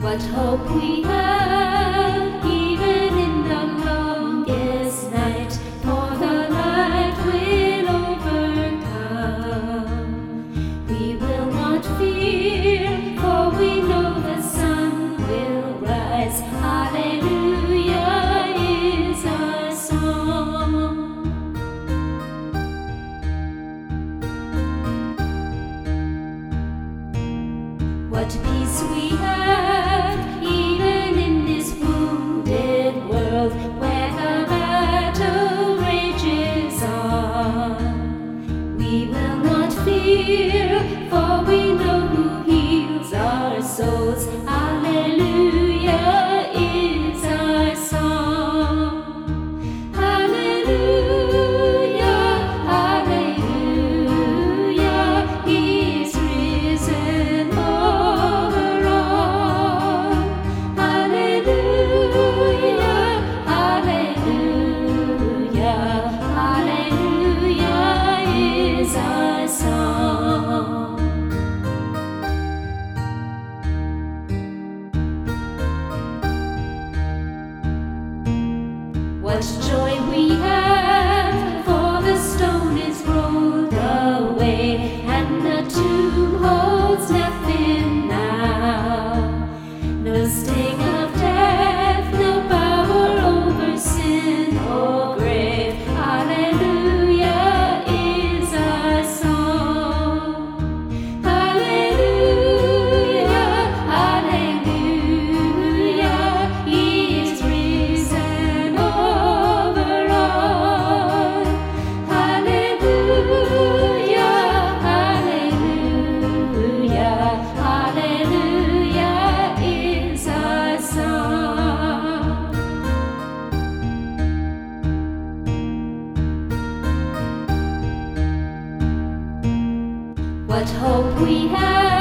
What hope we have, even in the longest night, for the light will overcome. We will not fear, for we know the sun will rise. Hallelujah is our song. What peace we have, even in this wounded world, where the battle rages on. We will not fear, for we know who heals our souls. Hallelujah is our song. Hallelujah, hallelujah, He is risen over all. Hallelujah, hallelujah, hallelujah is our song. What joy we have, for the stone is rolled away, and the tomb holds nothing now. No sting of death, no power over sin or grave. Hallelujah is our song. Hallelujah, hallelujah, He is risen over all. Hallelujah, hallelujah, hallelujah is our song. What hope we have,